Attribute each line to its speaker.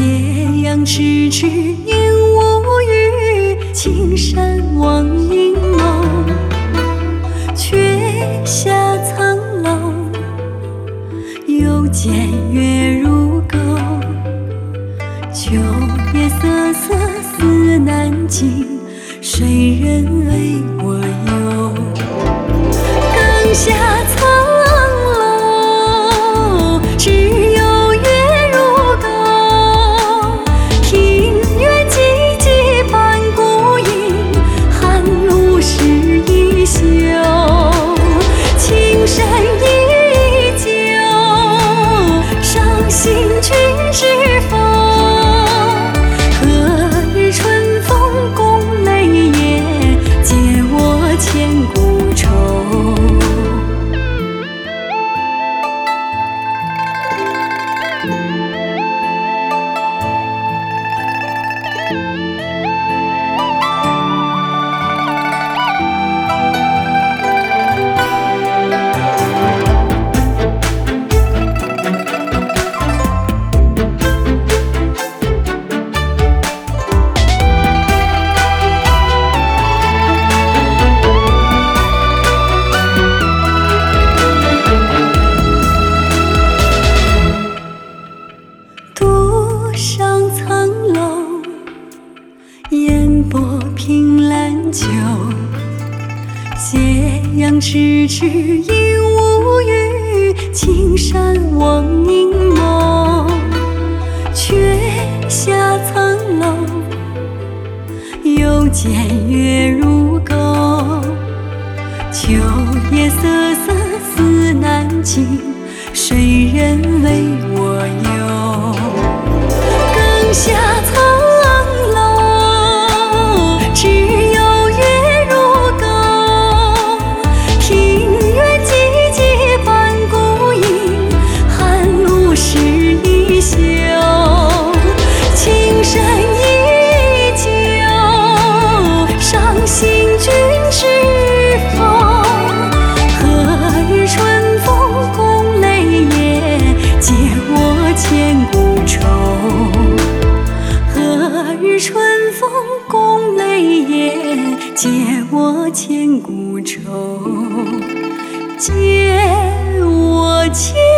Speaker 1: 斜阳迟迟烟无语，青山望影梦。却下苍楼，又见月如钩。秋夜瑟瑟思南京，谁人为我游？更下苍楼，只有月如钩。庭院寂寂半孤影，寒露湿衣袖。情深依旧，伤心君知否？何日春风共泪眼，解我千古愁。上苍楼，烟波凭栏酒。斜阳迟迟影无语，青山望影梦。却下苍楼，又见月如钩。秋夜瑟瑟思南京，谁人为我游？更下苍楼，只有月如钩。庭院寂寂半孤影，寒露湿衣袖。情深依旧，伤心君知否？何日春风共泪眼，解我千古愁。何日春风共泪眼，解我千古愁，解我千